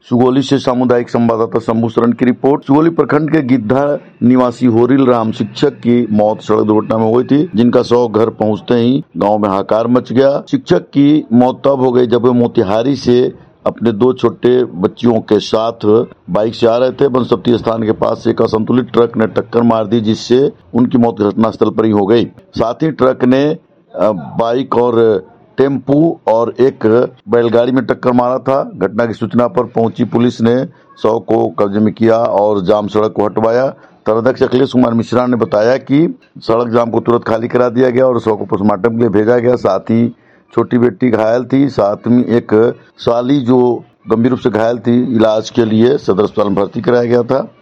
सुगौली से सामुदायिक संवाददाता शंभू शरण की रिपोर्ट। सुगौली प्रखंड के गिद्धा निवासी होरिल राम शिक्षक की मौत सड़क दुर्घटना में हुई थी, जिनका शव घर पहुंचते ही गांव में हाहाकार मच गया। शिक्षक की मौत तब हो गई जब वे मोतिहारी से अपने 2 छोटे बच्चियों के साथ बाइक से आ रहे थे। बनसप्ती स्थान के पास एक असंतुलित ट्रक ने टक्कर मार दी, जिससे उनकी मौत घटनास्थल पर ही हो गई। साथ ही ट्रक ने बाइक और टेम्पू और एक बैलगाड़ी में टक्कर मारा था। घटना की सूचना पर पहुंची पुलिस ने शव को कब्जे में किया और जाम सड़क को हटवाया। थानाध्यक्ष अखिलेश कुमार मिश्रा ने बताया कि सड़क जाम को तुरंत खाली करा दिया गया और शव को पोस्टमार्टम के लिए भेजा गया। साथ ही छोटी बेटी घायल थी, साथ में एक साली जो गंभीर रूप से घायल थी, इलाज के लिए सदर अस्पताल में भर्ती कराया गया था।